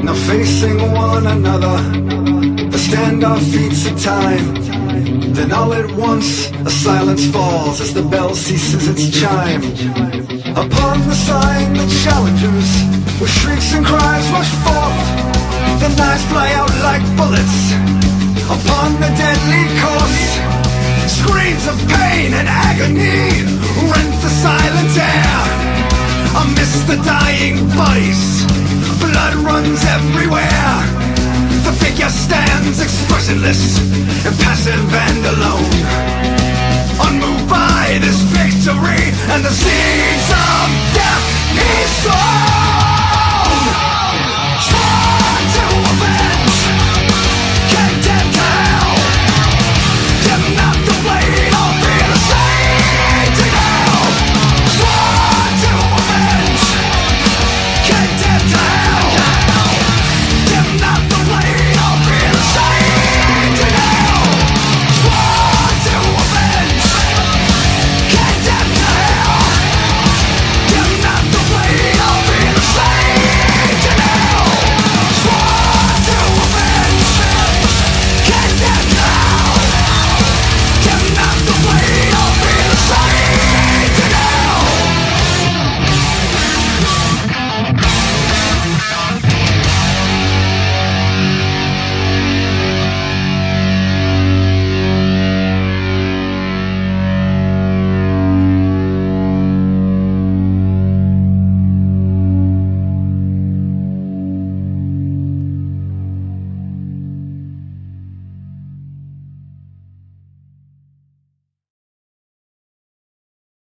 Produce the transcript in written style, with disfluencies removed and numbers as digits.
now facing one another, they stand our feet of time. Then all at once a silence falls as the bell ceases its chime. Upon the sign that challenges, with shrieks and cries rush forth, the knives fly out like bullets upon the deadly course. Screams of pain and agony rent the silent air. Amidst the dying bodies, blood runs everywhere. The figure stands expressionless, impassive and alone, unmoved by this victory and the seeds of death he sows.